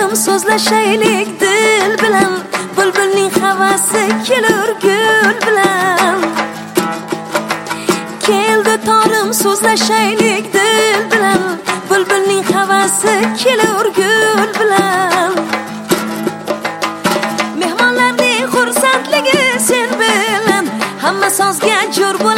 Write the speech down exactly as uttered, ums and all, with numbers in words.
torim so'zlashaylik dil bilan, bulbulning havasi kelur gul bilan. Keldi torim so'zlashaylik dil bilan, bulbulning havasi kelur gul bilan. Mehmonlarning xursandligi sen bilan, hamma sozga jo'r bo'lar